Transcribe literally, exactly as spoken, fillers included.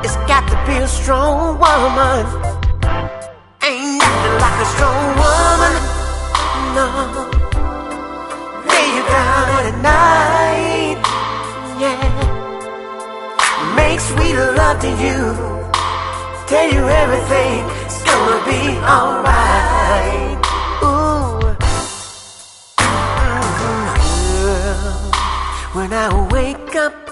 It's got to be a strong woman. Ain't nothing like a strong woman. No. Lay you down at night. Yeah. Make sweet love to you. Tell you everything's gonna be alright. Ooh. Mm-hmm. When I wake up